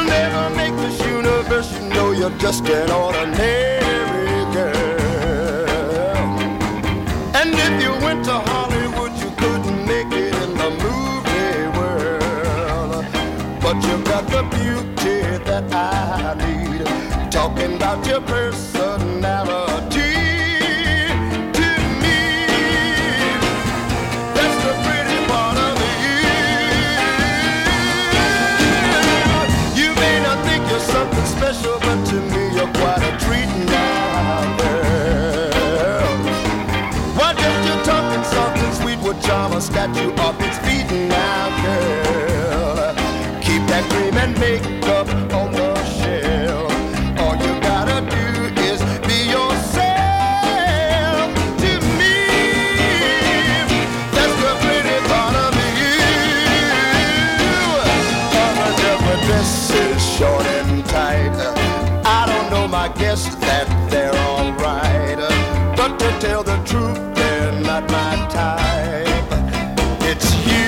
never make this universe, you know you're just an ordinary girl. And if you went to Hollywood, you couldn't make it in the movie world. But you got the beauty that I need, talking about your personality. To me, that's the pretty part of you. You may not think you're something special, but to me you're quite a treat now, girl. Why just you talking soft and sweet would charm a statue off its feet now, girl. Keep that cream and makeup on the shelf. All you gotta do is be yourself. To me, that's the pretty part of you. Her dress is short and tight. I don't know my guests that they're all right, but to tell the truth, they're not my type. It's you.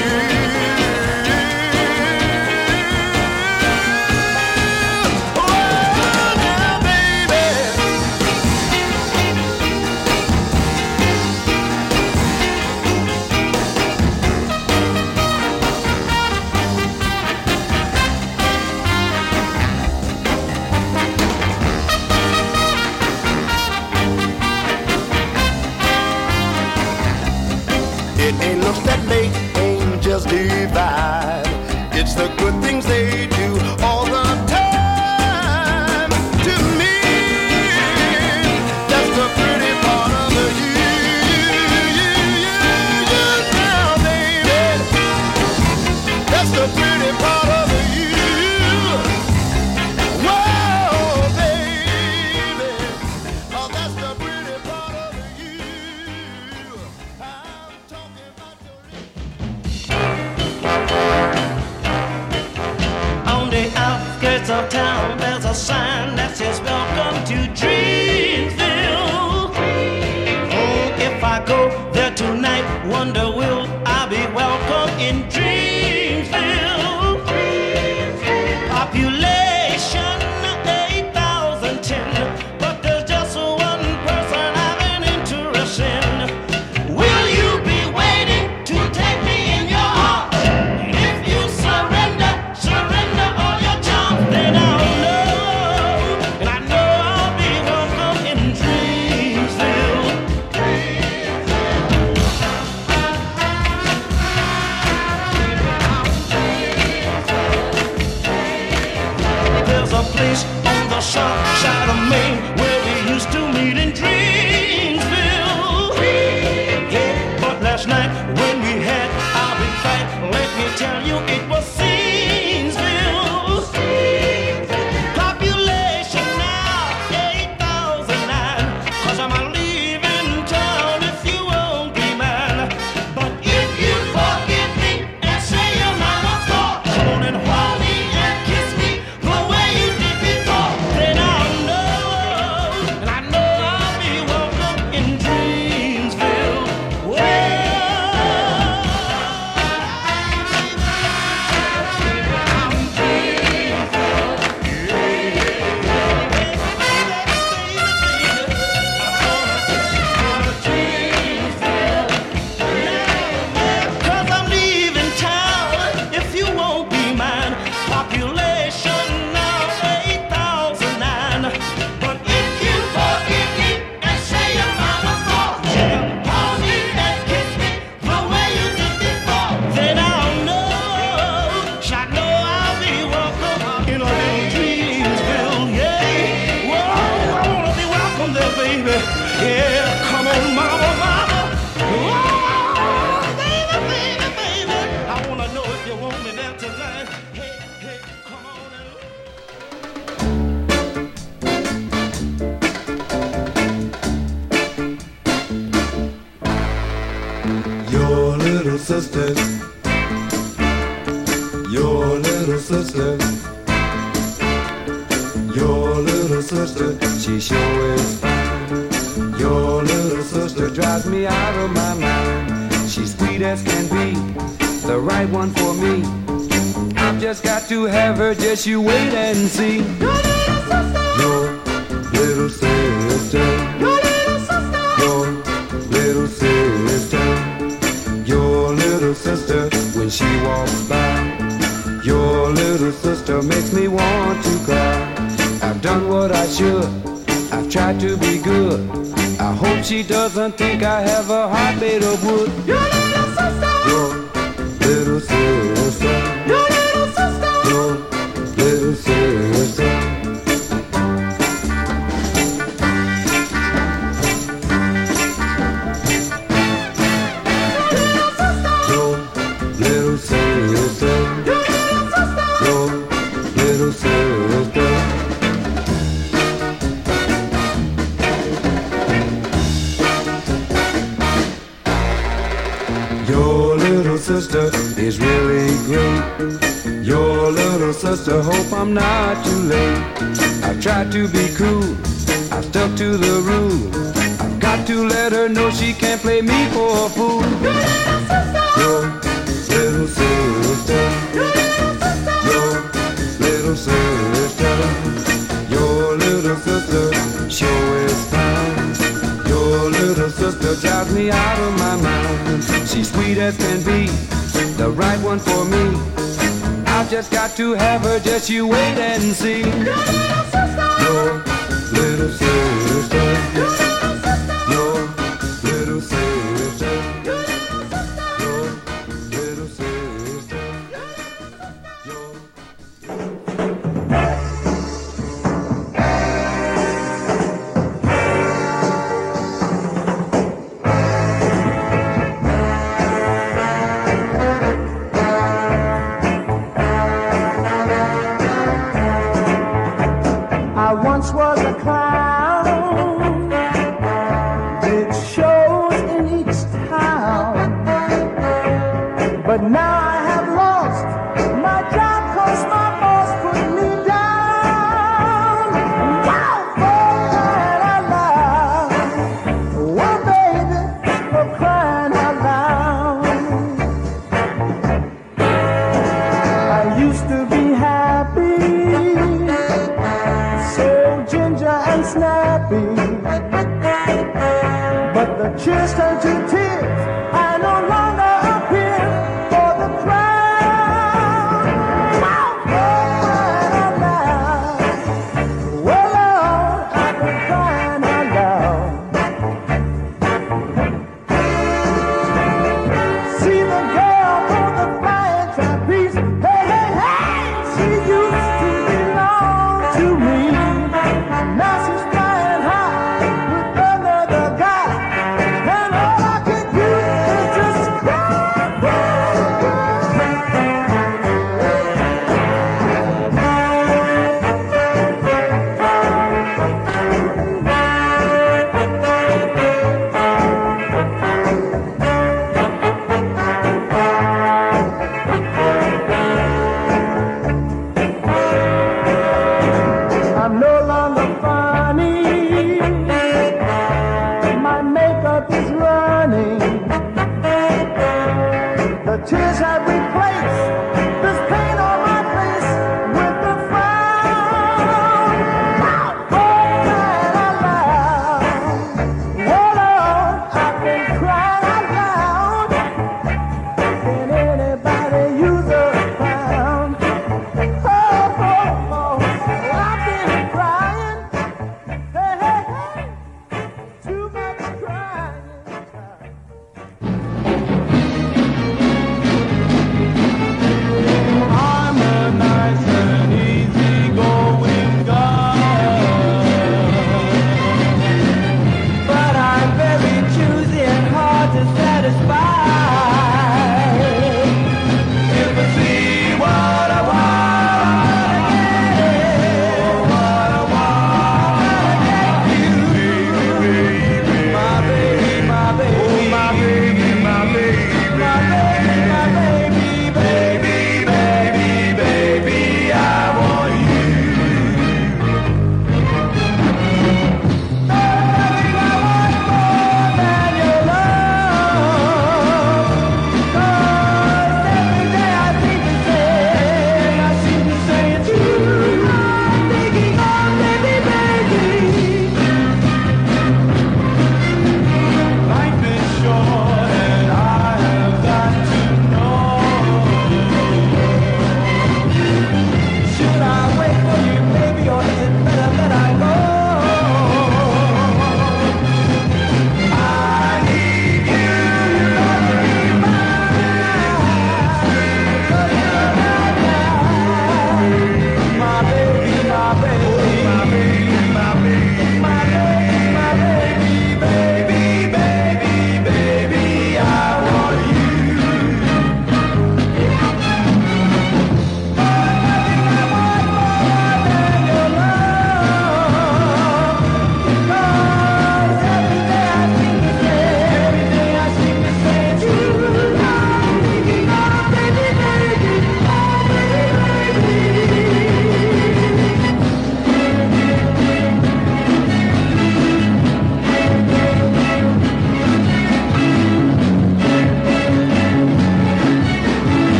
It ain't looks that make angels divide. It's the good things they do all the time. To me, that's the pretty part of you. Just now, baby, that's the pretty part of you. Whoa, baby, oh, that's the pretty part of you. On the outskirts of town, there's a sign that says welcome to Dreamville. Oh, if I go there tonight, wonder will I be welcome in Dreamville? Population 8,010, but there's just one person I've an interest in. Will you be waiting to take me in your arms? If you surrender all your charms, then I'll know, and I know I'll be welcome in Dreamville. There's a place on the south side of Maine where we used to meet in Dreamville. Yeah, but last night when we had our big fight, let me tell you it was Scenesville. Population now 8,009, 'cause I'm leaving town if you won't be mine. But if you forgive me and say you're mine once more, come on and hold me and kiss me the way you did before, then I'll know, and I know I'll be welcome in Dreamsville. Cause I'm leaving town if you won't be mine. Population now 8,009. But if you forgive me and say you're mine once more, hold me and kiss me the way you did before, then I'll know, I know I'll be welcome in a little Dreamsville. Yeah, whoa, I wanna be welcome there, baby. Yeah, come on, mama, mama. Whoa, baby, baby, baby. I wanna know if you want me there tonight. Hey, hey, come on and Your little sister, your little sister, your little sister, she sure is fine. Your little sister drives me out of my mind. She's sweet as can be, the right one for me. I I've just got to have her, just you wait and see. Your little sister. Your little sister. Your little sister. Your little sister, when she walks by. Your little sister makes me want to cry. I've done what I should, I've tried to be good. I hope she doesn't think I have a heart made of wood. Your little sister. Your little sister. Your little sister. Your little sister. Sister is really great. Your little sister, hope I'm not too late. I've tried to be cool, I've stuck to the rule. I've got to let her know she can't play me for a fool. Your little sister. Your little sister. Your little sister sure is fine. Your little sister drives me out of my mind. She's sweet as can be, the right one for me. I've just got to have her, just you wait and see. Your little sister. Your little sister. Your little sister. Your was a clown, did shows in each town, but now I have lost my job 'cause my boss put me down. Wow, for crying out loud, oh baby, for crying out loud. I used to be happy, ginger and snappy, but the cheers turn to tears. I no longer appear for the crowd. Wow, crying out loud. Well, Lord, I've been crying out loud. See the girl on the flying trapeze. Hey, hey, hey, she used to belong to me. Now she's flying high with another guy, and all I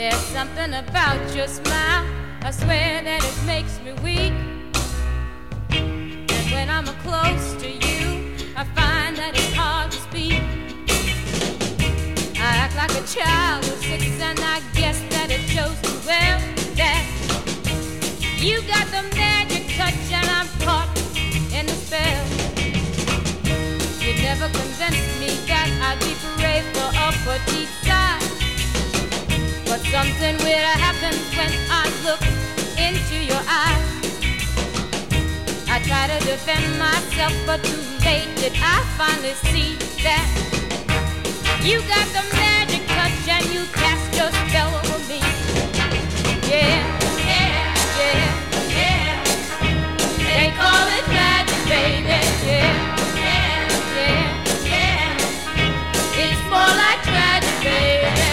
There's something about your smile, I swear that it makes me weak. And when I'm close to you, I find that it's hard to speak. I act like a child who's 6, and I guess that it shows too well that you got the magic touch and I'm caught in the spell. You never convinced me that I'd be brave for a petite size. But something weird happens when I look into your eyes. I try to defend myself, but too late did I finally see that you got the magic touch and you cast your spell over me. Yeah, yeah, yeah, yeah. They call it magic, baby. Yeah, yeah, yeah, yeah. It's more like tragic, baby.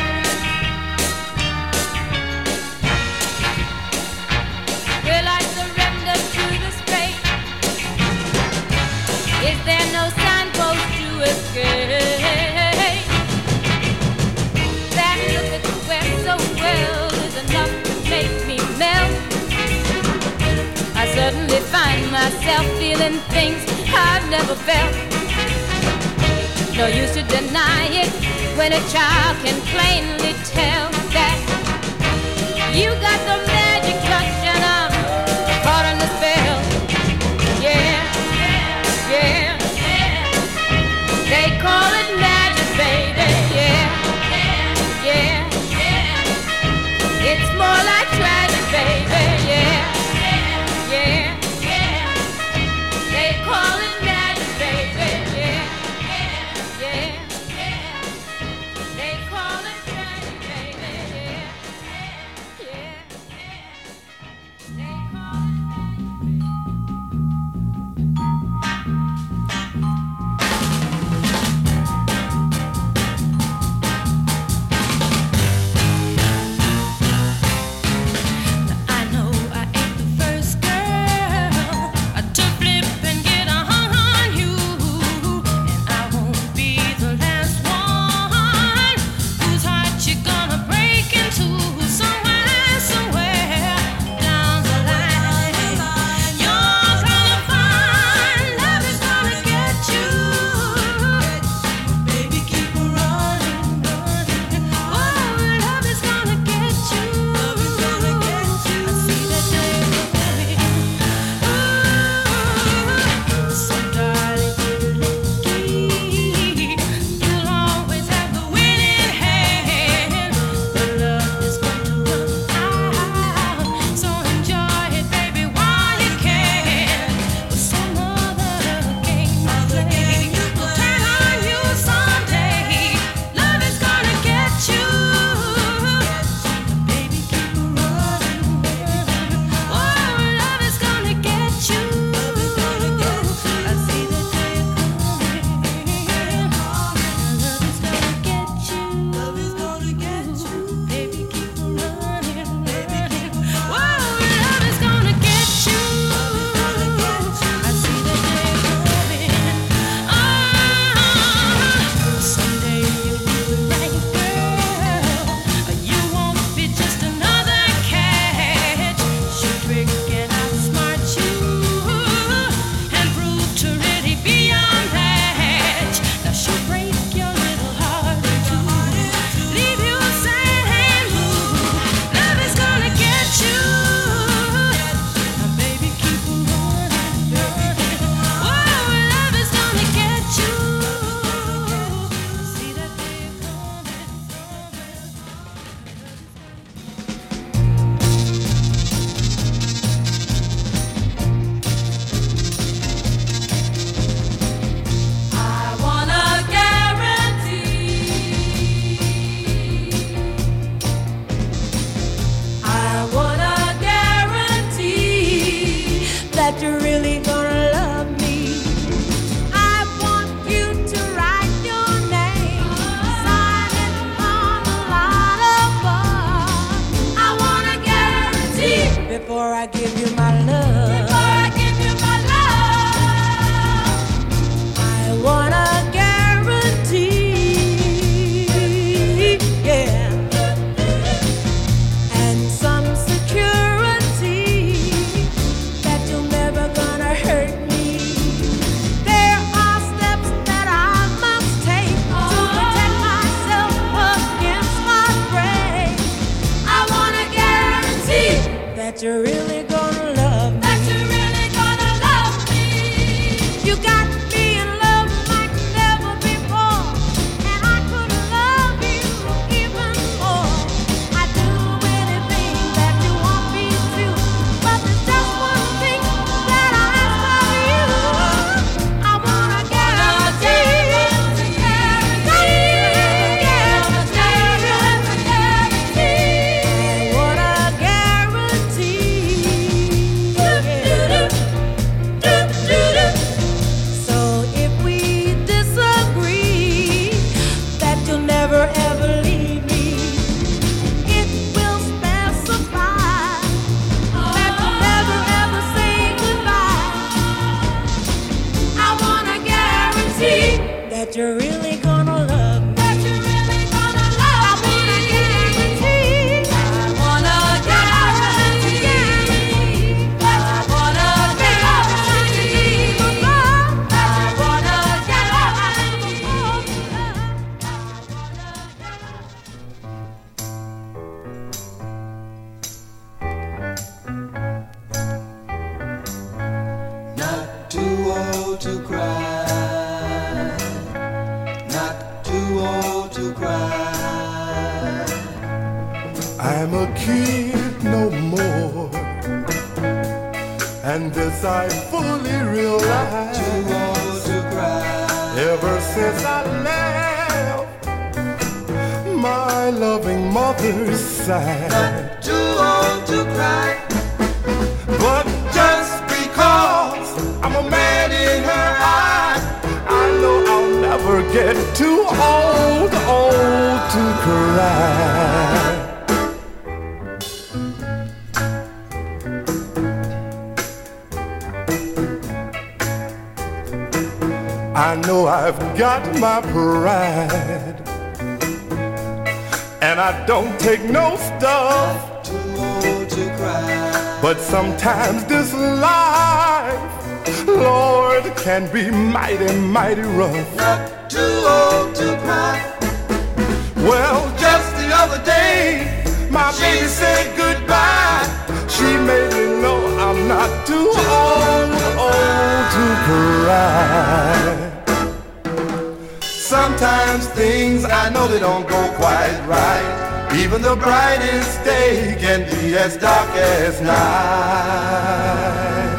Will I surrender to this fate? Is there no signpost to escape? That look that you wear so well is enough to make me melt. I suddenly find myself feeling things I've never felt. No use to deny it when a child can plainly tell that you got the magic touch and I'm caught in the spell. Yeah, yeah, yeah. They call it magic, baby. Yeah, yeah, yeah. It's more like tragic, baby. Yeah, yeah, yeah. They call it magic, baby. Yeah, yeah, yeah. They call it tragic, baby. Yeah, yeah, yeah. They call it. I know I ain't the first girl to flip and get a hung on you, and I won't be the last one whose heart you're gonna break into somewhere down the line. You're gonna find love is gonna get you. Baby, keep running, running. Oh, love is gonna get you. Love is gonna get you. I see that day coming. Ooh, so darling, you'll always have the winning hand. But love is going to run out, so enjoy it, baby, while you can. But some other game will turn on you someday. Love is gonna get you. Baby, keep running. Oh, love is gonna get you. I see the day coming. Love is gonna get you. Love is gonna get you. Baby, keep running. Oh, love is gonna get you. I see the day coming. Someday you'll be the right girl. You won't be just another catch. She'll trick and outsmart you and prove to really be your match. Now she'll break your little heart in two, leave you sad and blue. Love is gonna get you. Now baby, keep running, running. Oh, love is gonna get you. See that day coming. I wanna guarantee. I wanna guarantee that you're really gonna love me. I want you to write your name, sign it on the line above. I wanna guarantee before I give you my love. Before I give you my love, I wanna guarantee, yeah. that you're really gonna love me. That you're really gonna love me. You got me in love like never before, and I could love you even more. I'd do anything that you want me to, but there's just one thing that I ask of you. I wanna guarantee. You're really gonna love me. That you're really gonna love me. I wanna guarantee. I wanna guarantee. I wanna guarantee. Not too old to cry. Old to cry. I'm a kid no more, and this I fully realize. Too old to cry. Ever since I left my loving mother's side. Not too old to cry, but just because I'm a man in her eyes, I know I'll never get too old to cry. I know I've got my pride, and I don't take no stuff. Too old to cry. But sometimes this life, Lord, can be mighty, mighty rough. Not too old to cry. Well, just the other day, my baby said goodbye. She made me know I'm not too old to cry. Sometimes things I know they don't go quite right. Even the brightest day can be as dark as night.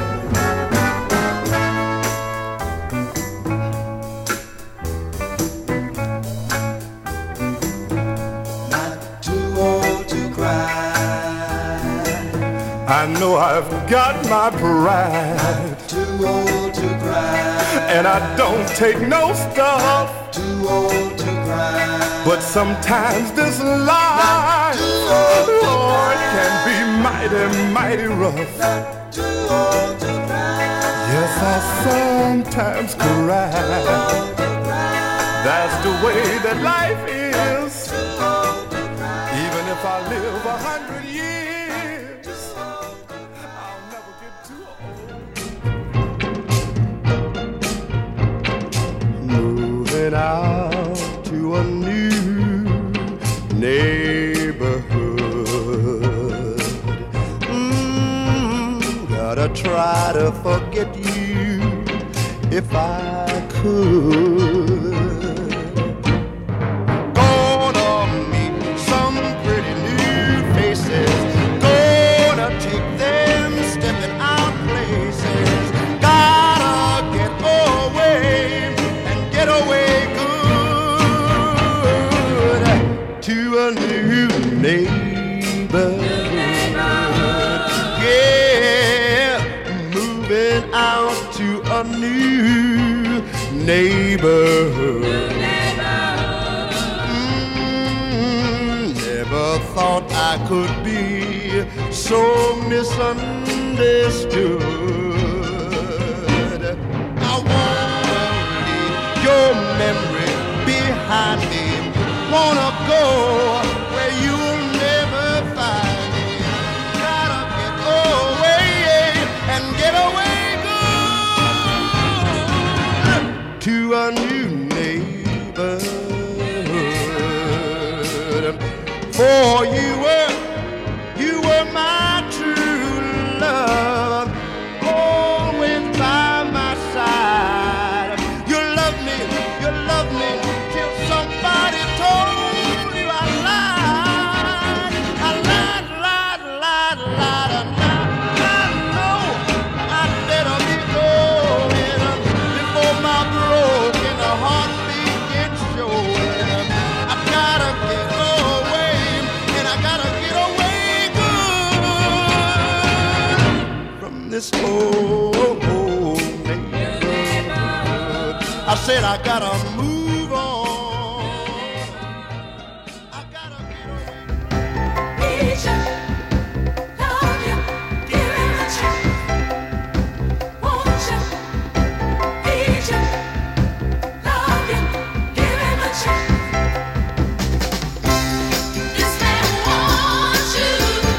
I know I've got my pride. Too old to cry. And I don't take no stuff. Too old to cry. But sometimes this life, Lord, can be mighty, mighty rough. Not too old to cry. Yes, I sometimes cry. That's the way that life is. Even if I live 100 years, I'll never get too old. Moving out to a new neighborhood. Gotta try to forget you if I could. Gonna meet some pretty new faces. Gonna take them stepping out places. Gotta get away and get away good to a new neighborhood. Yeah, moving out to a new neighborhood. Never thought I could be so misunderstood. I wanna leave your memory behind me. Wanna go where you'll never find me. Gotta get away and get away good to a new neighborhood. For you were my true this old neighborhood. I said I gotta move on. I gotta get away. Need you, love you, give him a chance. Want you, need you, love you, give him a chance. This man wants you.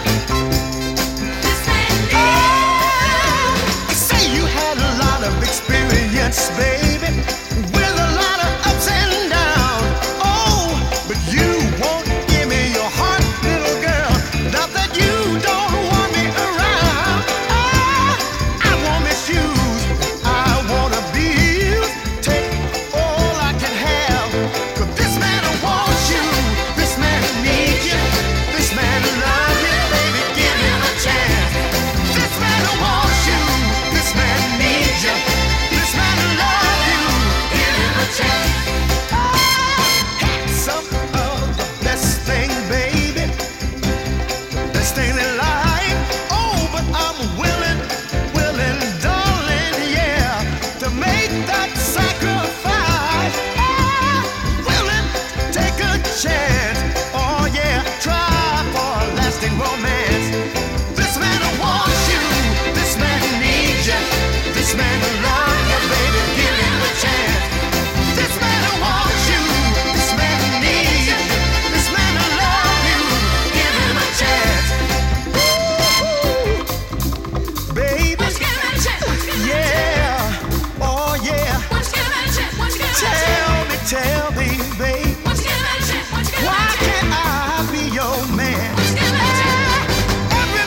This man needs You say you had a lot of experience, baby, with a lot of ups and downs. Oh, but you won't give me your heart, little girl. Not that you don't want me around. I won't misuse, I wanna be used. Take all I can have. 'Cause this man wants you, this man needs you, this man loves you, baby, give him a chance. This man wants you, this man needs you, this man loves you, give him a chance. Some of the best thing, baby, best thing in life. Oh, but I'm willing, darling, yeah, to make that sacrifice. Willing, take a chance. Oh yeah, try for a lasting romance. This man wants you, this man needs you, this man loves you, baby, give him a chance. This man wants you, this man needs you, this man loves you, give him a chance. Ooh, baby, yeah, oh yeah. Tell me, baby, why can't I be your man? Every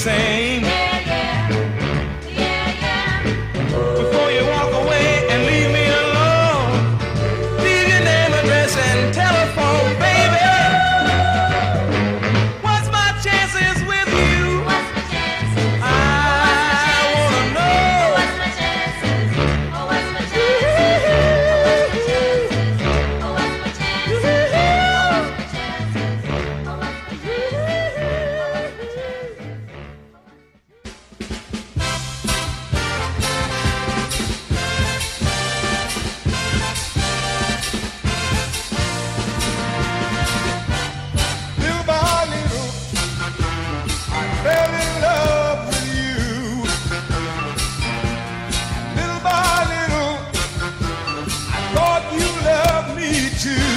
same. Before you walk away and leave me alone, leave your name, address, and telephone, baby. What's my chances with you? I wanna know. What's my chances? What's my chances? Little by little, I fell in love with you. Little by little, I thought you loved me too.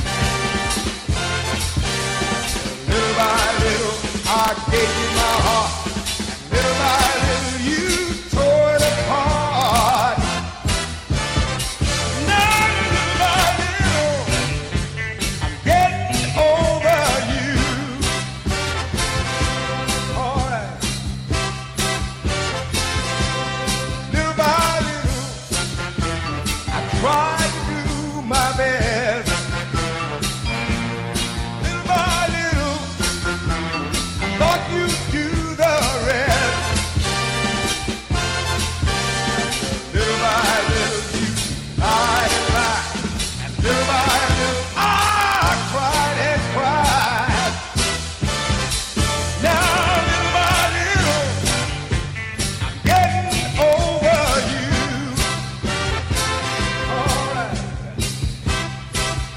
Little by little, I gave you my heart. Little by little, you tore it apart. Now, little by little, I'm getting over you. All right. Little by little, I tried to do my best. Little by little, I thought you'd do the rest. Little by little, you lied and lied. And little by little, I cried and cried. Now, little by little, I'm getting over you. All right.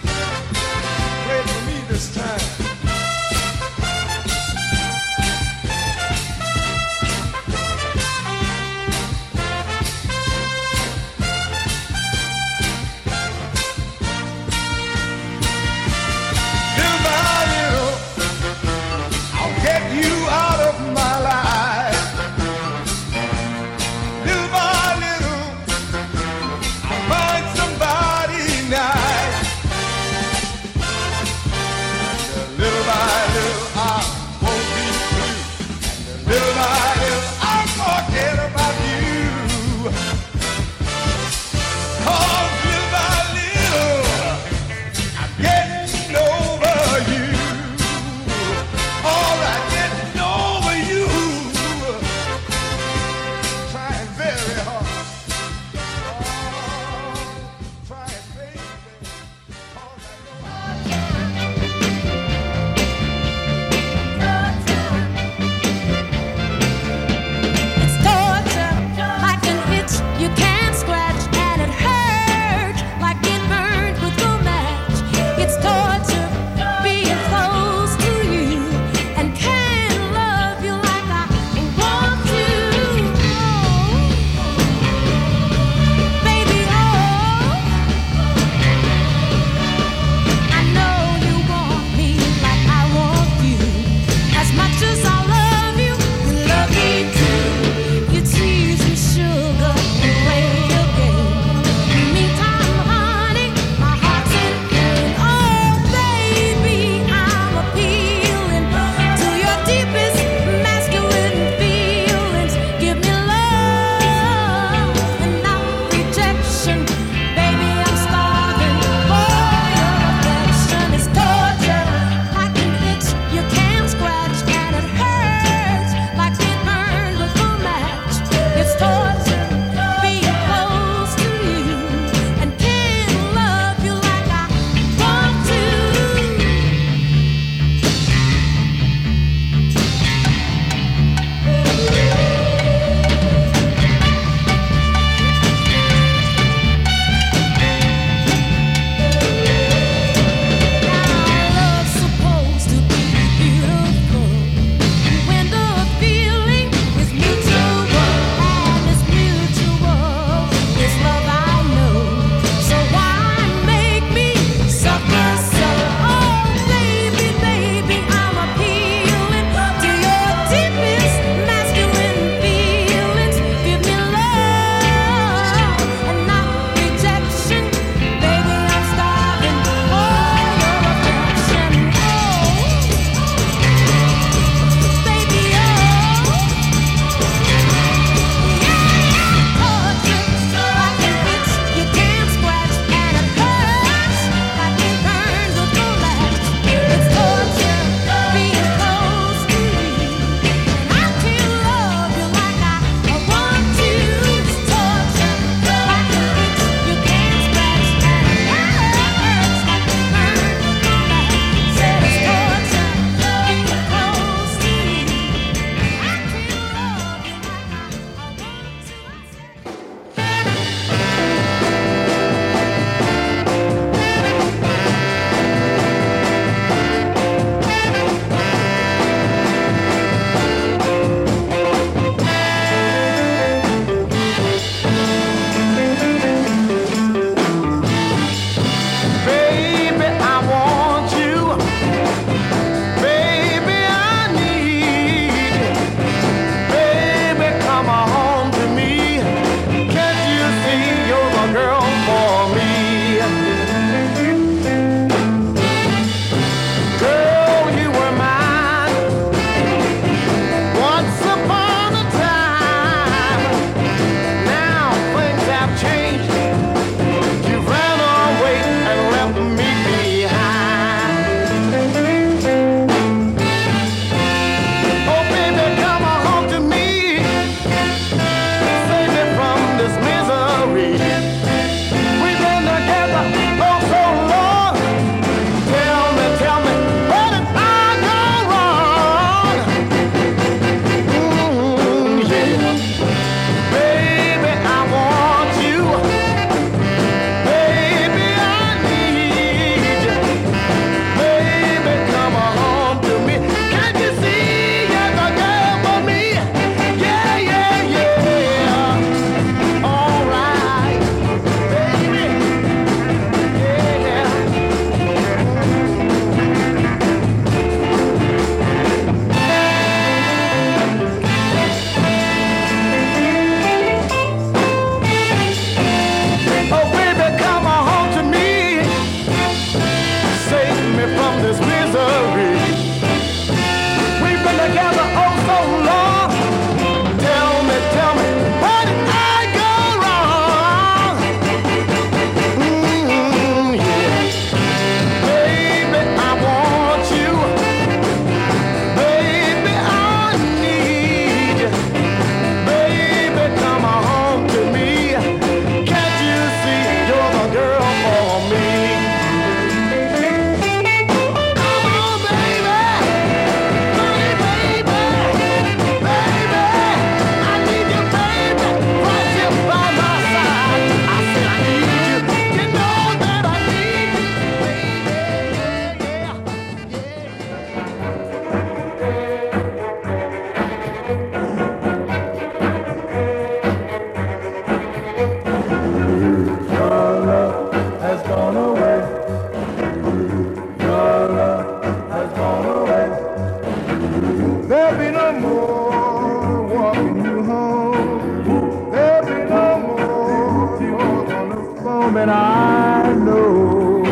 home, and I know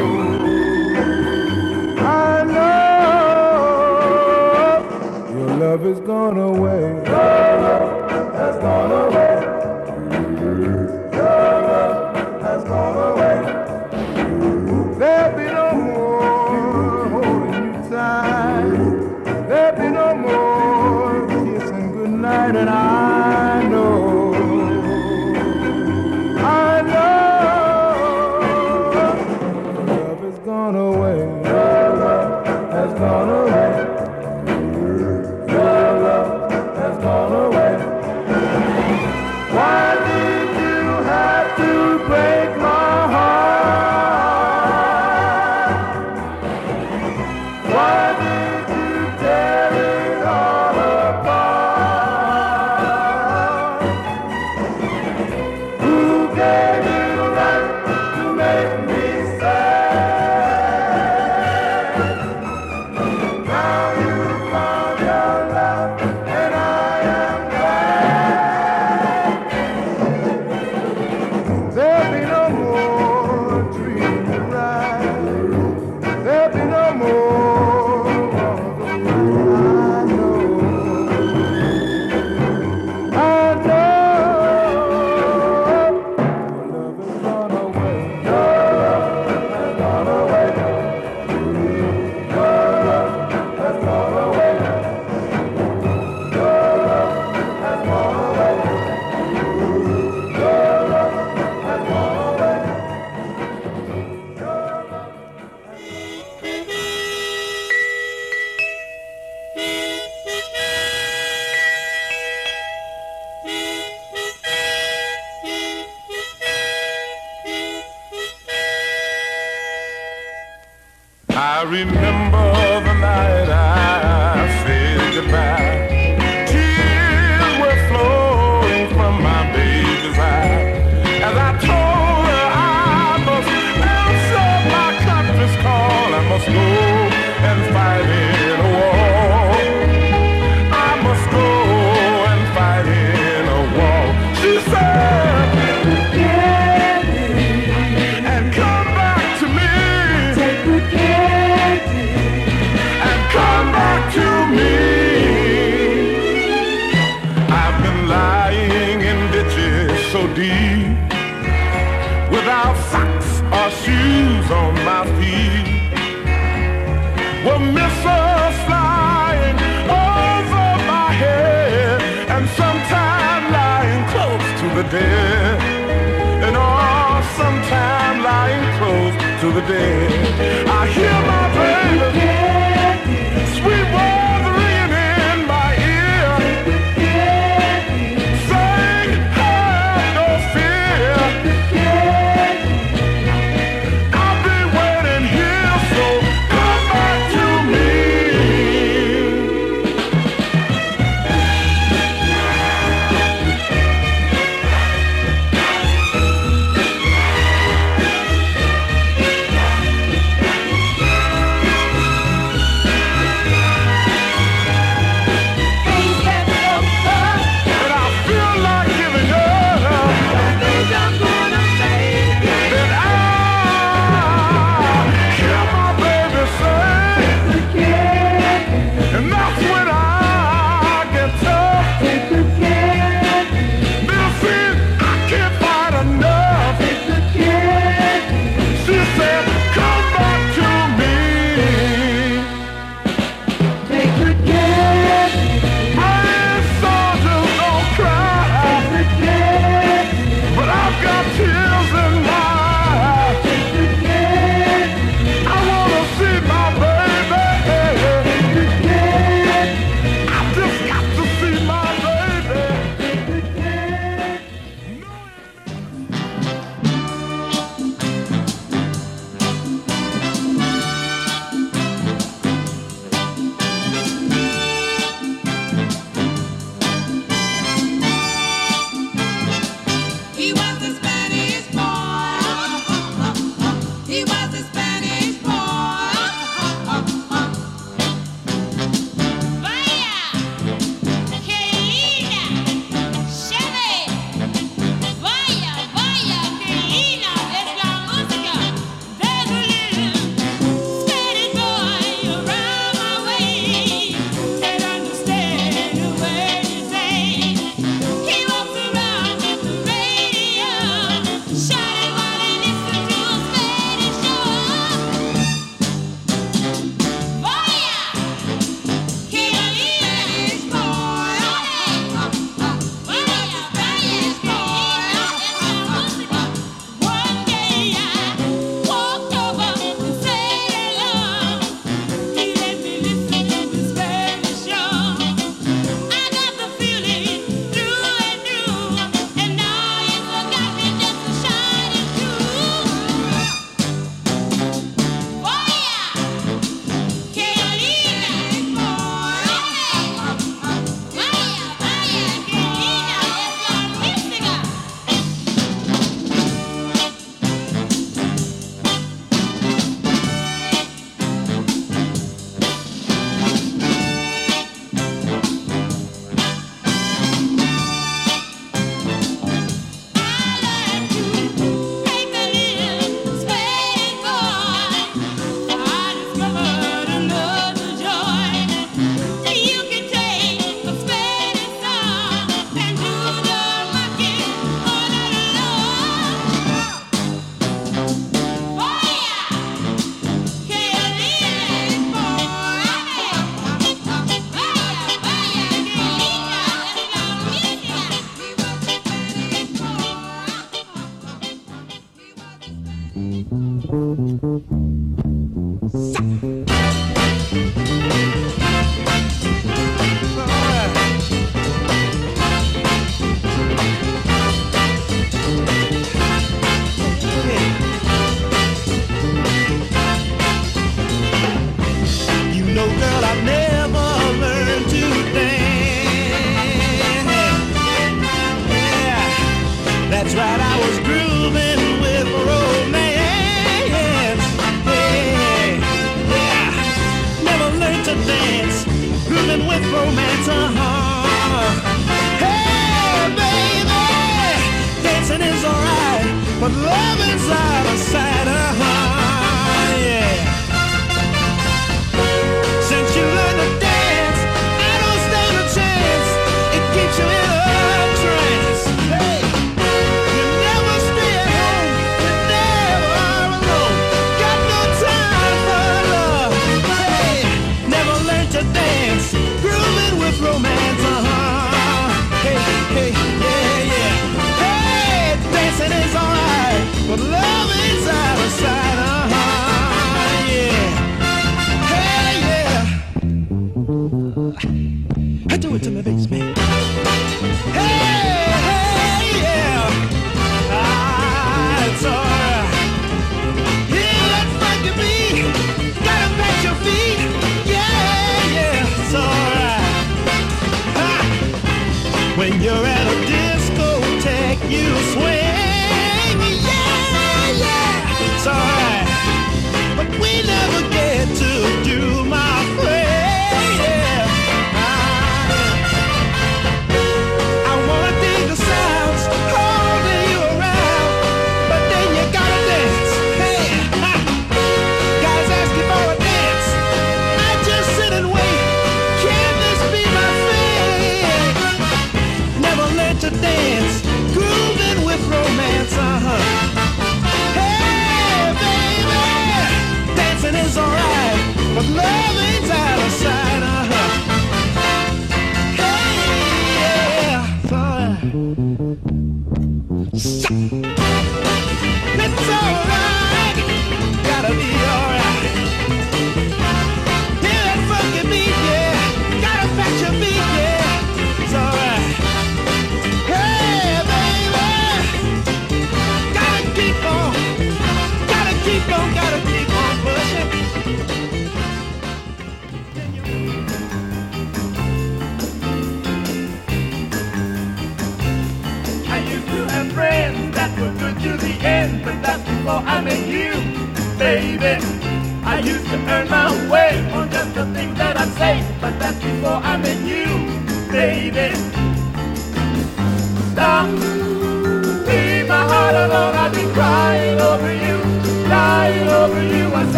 your love is gone away. Your love has gone away. Your love has gone away. There'll be no more holding you tight. There'll be no more kissing goodnight, and I know love has gone away. Your love has gone away. Your love has gone away. Why did you have to break my heart? Why did you tear it all apart? Who gave you the right to make me sad? Now you found your love, and I am glad. There'll be no more dreams to ride. There'll be no more I know love has gone away. Your love has gone away. Your love has gone away. Your love has gone away. Your love has gone away. I remember the night I said goodbye. Tears were flowing from my baby's eyes as I told her I must answer my country's call. I must go and fight in a war. I must go and fight in a war. She said, and come back to me. Take good care, and come back to me. I've been lying in ditches so deep, without socks or shoes on my feet. Well, missiles flying over my head, and sometimes lying close to the dead. And oh, sometime lying close to the dead. I hear my baby, sweet words ringing in my ear, saying, have no fear. I've been waiting here, so come back to me.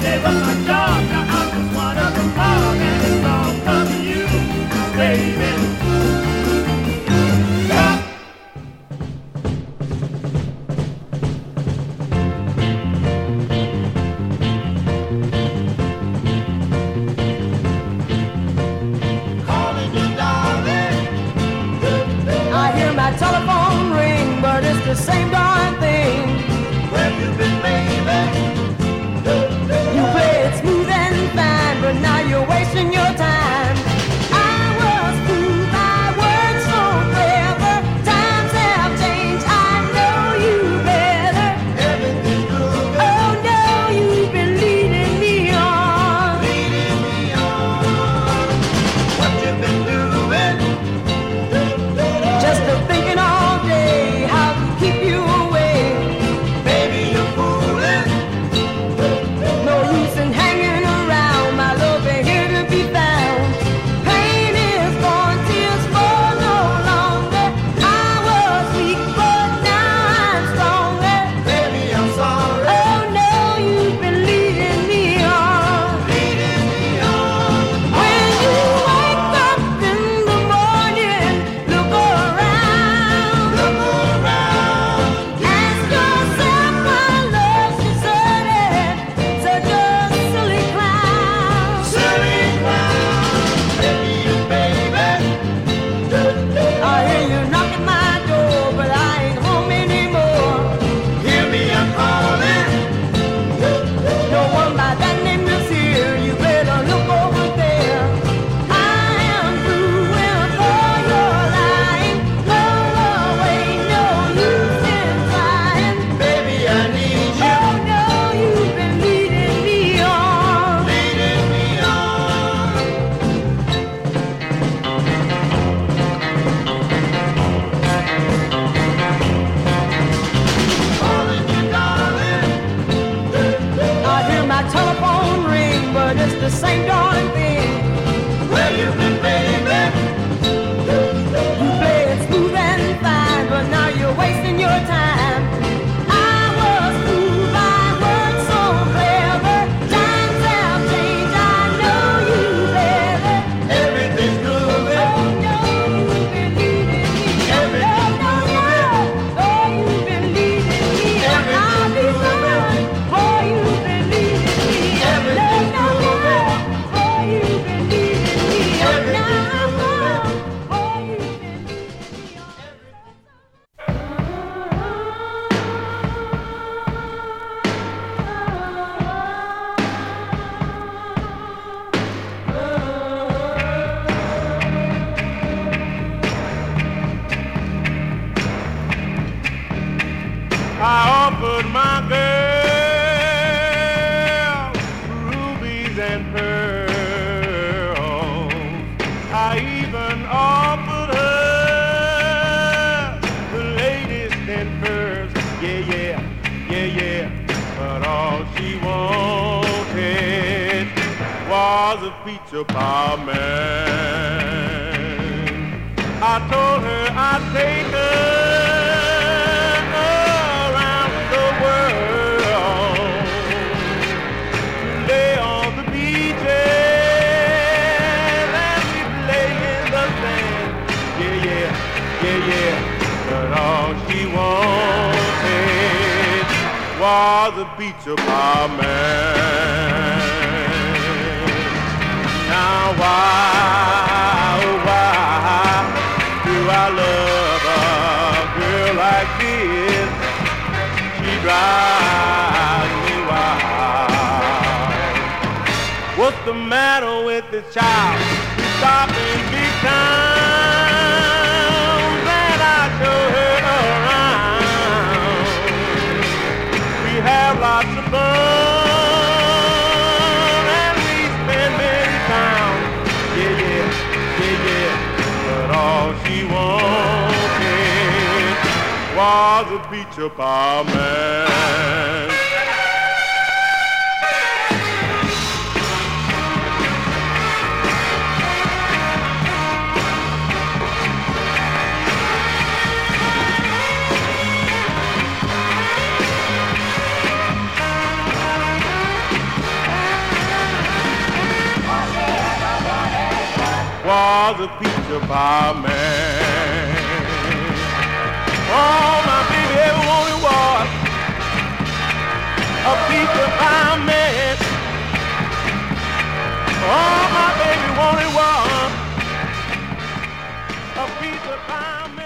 It was my job, now I'm just one of the mob, and it's all for you, baby. Telephone ring, but it's the same darn thing. Where you been, baby? You play it smooth and fine, but now you're wasting your time. I was fooled by words so clever. Times have changed, I know you better. Everything's good. Oh no, you've been leading me on. Leading me on. What you been doing? Just a thinking all day how to keep you away. Baby, you're fooling. No use in hanging around, my love ain't here to be found. Pain is gone, tears fall no longer. I was weak, but now I'm stronger. Baby, I'm sorry. Oh no, you've been leading me on. Leading me on. When you wake up in the morning, look around. Look around. Ask yourself why love's deserted, such a silly clown. Silly clown. Baby, you baby. I hear you knocking my door, but I ain't home anymore. Hear me, I'm calling. No one by that name is here, you better look over there. I am through with all your lying. Go away, no use in trying. Baby, I need you. Oh no, you've been leading me on. Leading me on. Calling you, darling. I hear my telephone ring, but it's the same darn thing. Where you been, baby? You play it smooth and fine, but now you're wasting your time. I was fooled by words so clever. Times have changed, I know you better. Everything's good. Oh no, you've been leading me on. No, no, no. Oh, you've been leading me on. I'll be fine. Oh, you've been leading me on. No, no, no. Oh, you've been leading me on. Now I'm gone. Oh, you've been leading me on. I offered my girl rubies and pearls. I even offered her the latest in furs. Yeah, yeah, yeah, yeah. But all she wanted was a feature bar man. I told her I'd take her around the world, lay on the beaches and we play in the sand. Yeah, yeah, yeah, yeah. But all she wanted was a feature bar man. Now why, oh why do I love a girl like this? She drives me wild. What's the matter with this child? She's stopping big towns and I show her around. We have lots of fun and we spend many pounds. Yeah, yeah, yeah, yeah. But all she wanted was a feature bar man. was a pizza pie man. Oh, my baby ever wanted was a pizza pie man. Oh, my baby wanted was a pizza pie man.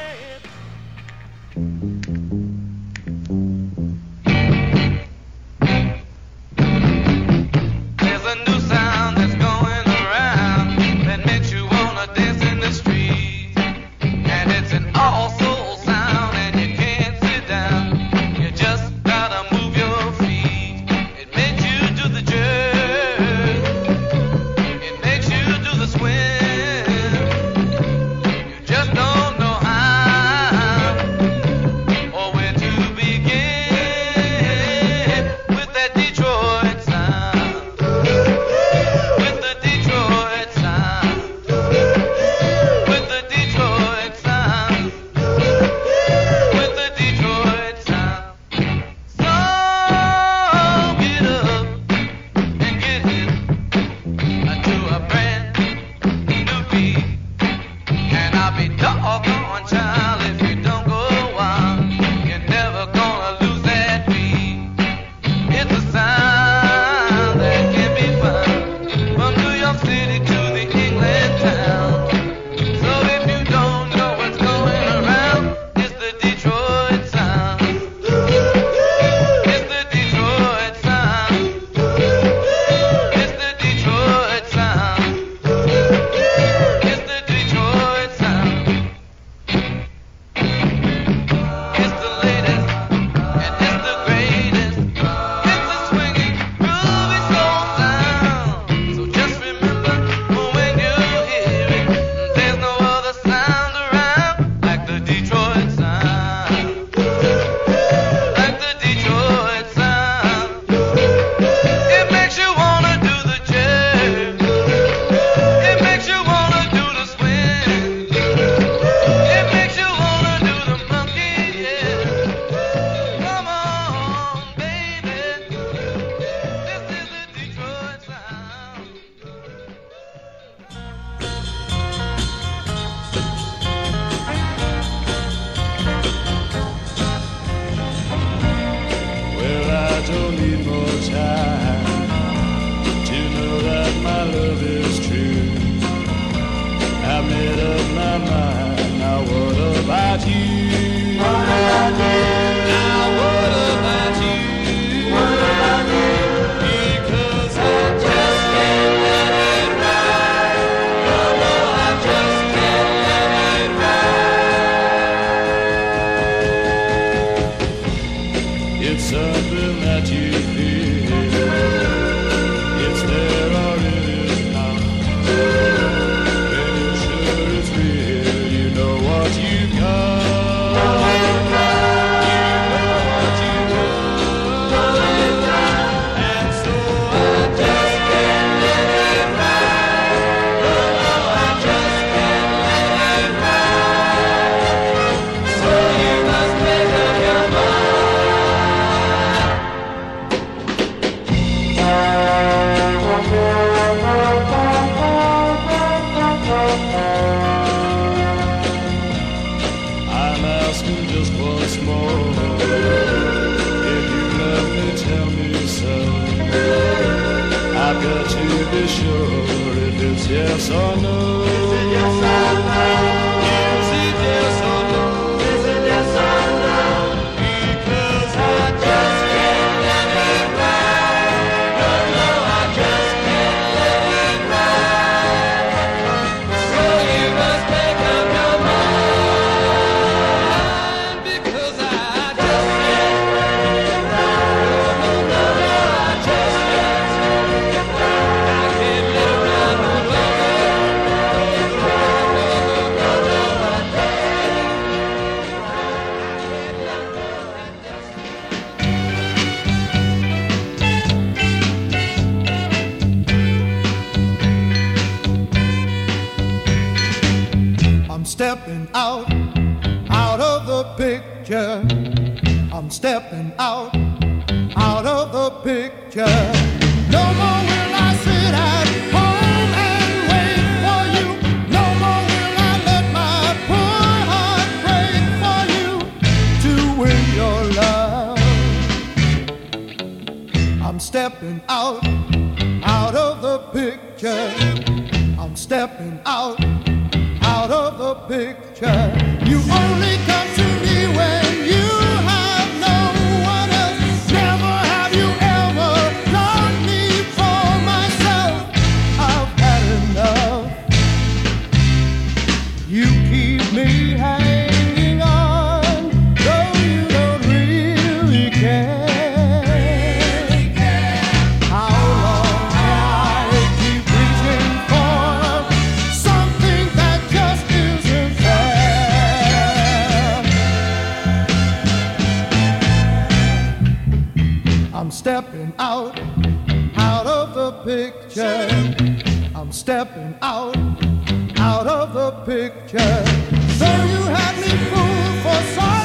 Stepping out of the picture. I'm stepping out of the picture. No more will I sit at home and wait for you. No more out of the picture. I'm stepping out of the picture. You only come to me when you have no one else. Never have you ever loved me for myself. I've had enough. You keep me hanging on, though you don't really care. How long can I keep reaching for something that just isn't fair? I'm stepping out of the picture. I'm stepping out of the picture. So you had me fooled for some